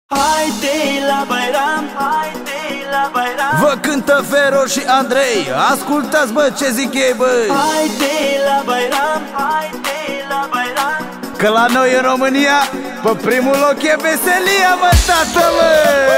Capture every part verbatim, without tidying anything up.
Haide la Bairam, haide la Bairam. Vă cântă Fero și Andrei, ascultați bă ce zic ei bă. Haide la Bairam, haide la Bairam. Că la noi în România, pe primul loc e veselia mă tată mă.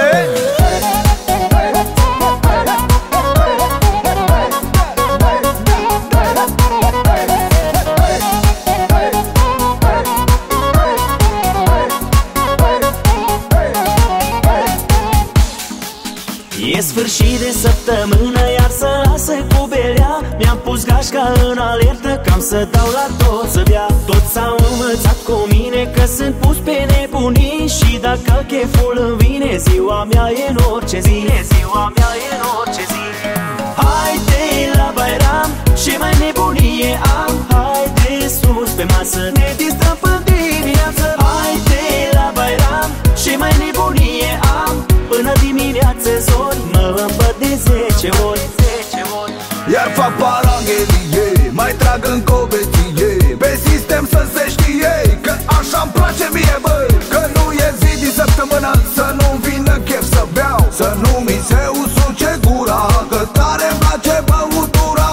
E sfârșit de săptămână, iar să lasă cu belea. Mi-am pus gașca în alertă, cam să dau la tot să bea. Toți s-au învățat cu mine că sunt pus pe nebunii. Și dacă cheful îmi vine, ziua mea e în orice zi. Ziua mea e în orice zi. Haide la Bairam, ce mai nebunie am. Haide sus pe masă, ne distrăm până dimineață. Haide la Bairam, ce mai nebunie am. Până dimineață zori, mă împăt de zece ori. Iar fac paranghelie, mai trag în cobeție. Pe sistem să se știe, că așa-mi place mie băi. Că nu e zi din săptămână să nu-mi vină chef să beau. Să nu mi se usuce gura, că tare-mi place băutura.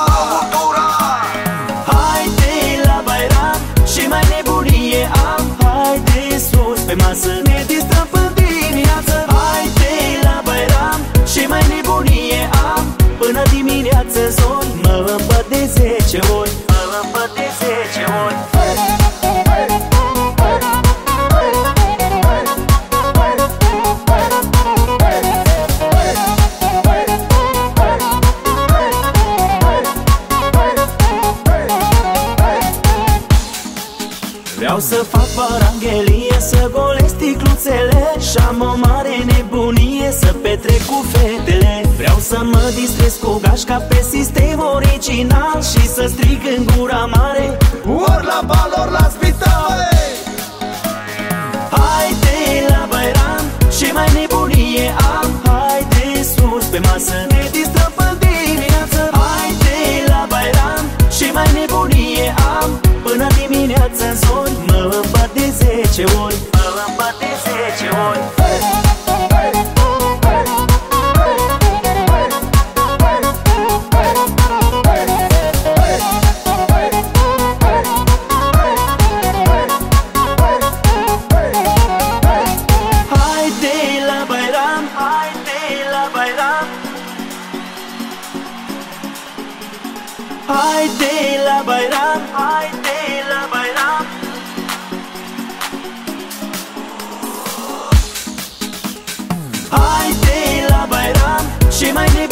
Haide la Bairam, ce mai nebunie am. Haide sus pe masă, ne distrăm până dimineață. Haide la Bairam, ce mai nebunie am. Până dimineață zori, mă împăt de zece ori. Mă împăt de zece ori. Vreau să fac paranghelie, să golesc sticluțele. Și-am o mare nebunie, să petrec cu fetele. Vreau să mă distrez cu gașca pe sistem original. Și să strig în gura mare, ori la bal, ori la spital. haide la Bairam, ce mai nebunie am. Haide sus pe masă, ne distrăm până dimineață. Haide la Bairam, ce mai nebunie am. Până dimineață zori, mă împăt de zece ori. Mă împăt de zece ori. Haide la Bairam, haide la Bairam. Haide la Bairam, haide la Bairam. Haide la Bairam, ce mai